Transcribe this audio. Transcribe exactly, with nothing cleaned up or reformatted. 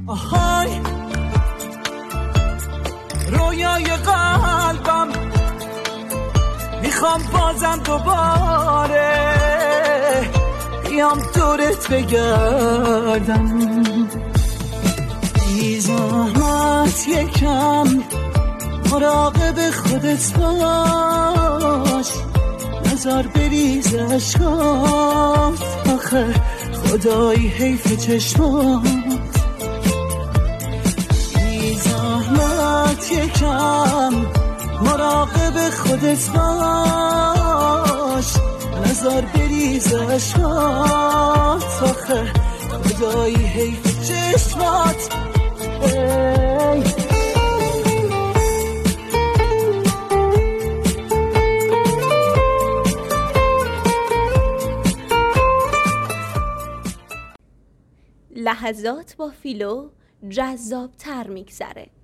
آهای رویای قلبم، میخوام بازم دوباره بیام دورت بگردم. بی زحمت یکم مراقب خودت باش، نظر بریز عشقات، آخه خدای حیف چشمات. بی زحمت یکم مراقب خودت باش، نظر بریز عشقات، آخه خدای حیف چشمات. ای لحظات با فیلو جذاب تر میگذره.